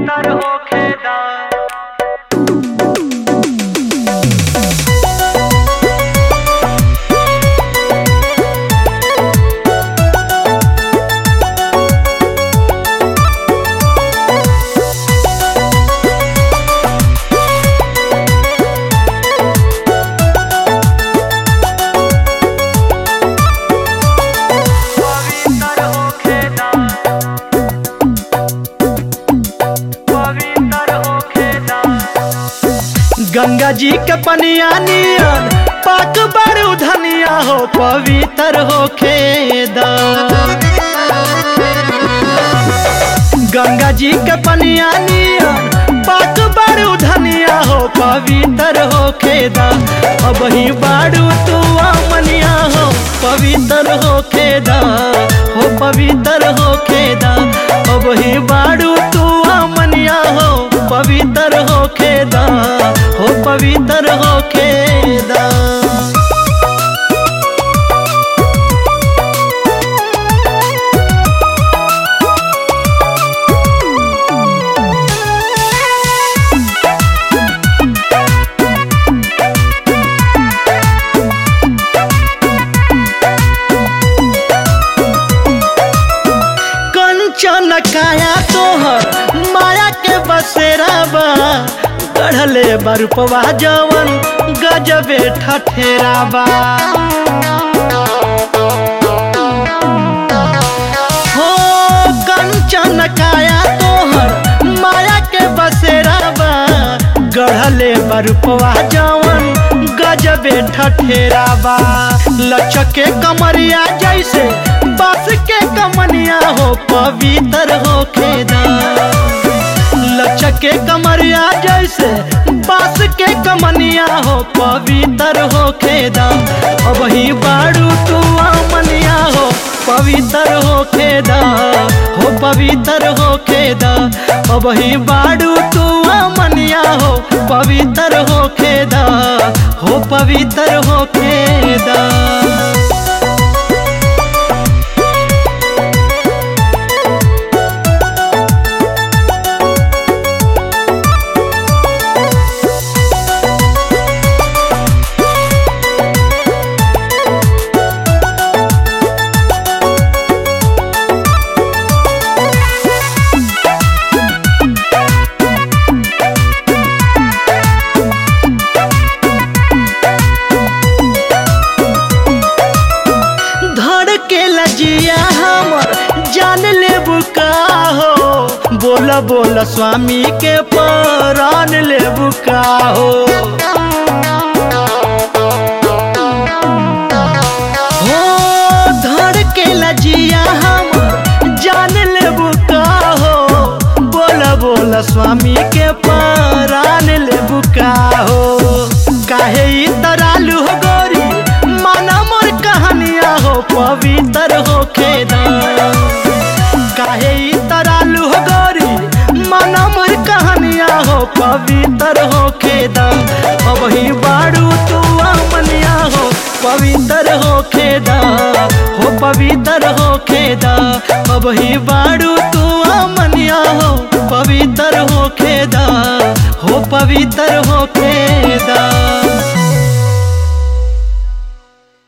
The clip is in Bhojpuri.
पवित्र होखेदा। गंगा जी के पनिया नियन पाक बारू धनिया हो पवित्र हो खेदा। गंगा जी के पनिया नियन पाक बारू धनिया हो पवित्र हो खेदा। अब ही बारू तू मनिया हो पवित्र हो खेदा, हो पवित्र हो खेदा। अब ही बारू तू मनिया हो पवित्र हो खेदा, हो पवित्र हो खेदा। कंचन काया तोहर माया के बसेरा बा, गढ़ले बरुपवा जवन गजबे ठठेरा बा। हो कंचन काया तोहर माया के बसेरा बा, गढ़ले बरुपवा जवन गजबे ठठेरा बा। लचके कमरिया जैसे बास के कमनिया हो पवित्र हो खेदा। लचके कमरिया जैसे बास के कमनिया हो पवित्र हो खेदा। अब ही बारू तू मनिया हो पवित्र हो खेदा, हो पवित्र हो खेदा। अब ही बारू तू मनिया हो पवित्र हो खेदा, हो पवित्र हो खेदा। जिया हमर जान ले बुका हो, बोला बोला स्वामी के प्राण ले बुका हो। हो धड़ के लजिया हमर जान ले बुका हो, बोला बोला स्वामी के प्राण ले बुका हो। काहे इतरालू हो गोरी माना मोर कहानिया हो पवित्र हो खेदा। काहे इतरालू हो गोरी माना मोर कहानिया हो पवित्र हो खेदा। अब ही बारू तू मनिया हो पवित्र हो खेदा, हो पवित्र हो खेदा। अब ही बारू तू मनिया हो पवित्र हो खेदा, हो पवित्र हो खेदा।